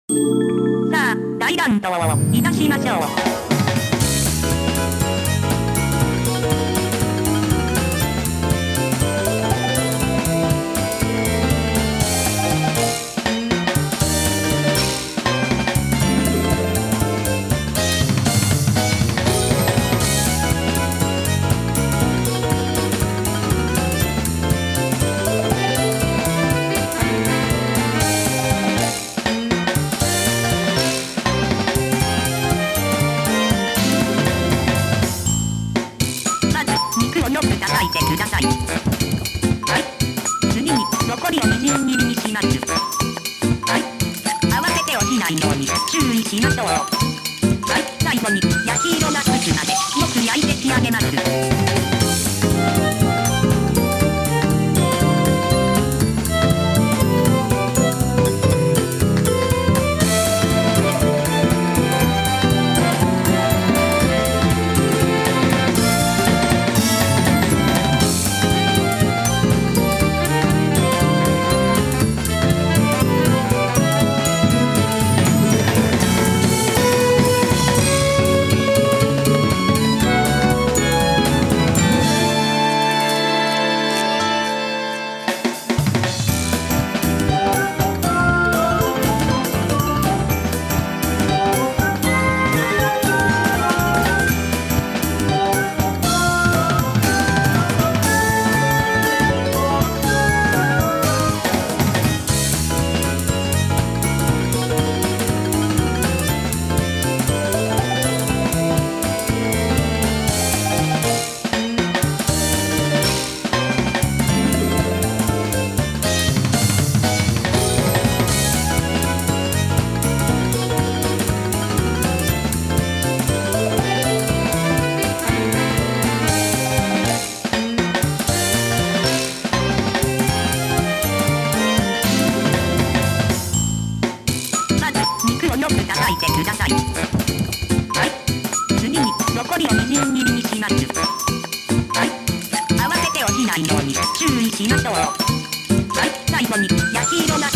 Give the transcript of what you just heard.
さあ、大乱闘をいたしましょう。よく叩いてください。はい。次に残りをみじん切りにします。はい。慌てて落ちないように注意しましょう。はい。最後に焼き色がつくまでよく焼いて仕上げます。よく叩いてください。はい。次に残りをみじん切りにします。はい。慌てて落ちないように注意しましょう。はい。最後に焼き色が